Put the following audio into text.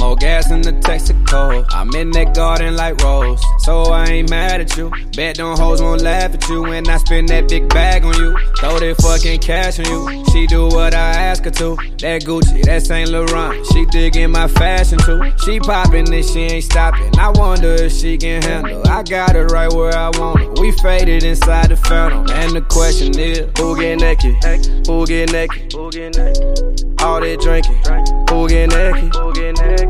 More gas in the Texaco. I'm in that garden like Rose, so I ain't mad at you. Bet them hoes won't laugh at you when I spend that big bag on you. Throw that fucking cash on you. She do what I ask her to. That Gucci, that Saint Laurent. She digging my fashion too. She popping and she ain't stopping. I wonder if she can handle. I got her right where I want her. We faded inside the phantom. And the question is, who get naked? Who get naked? All that drinking. Who get naked?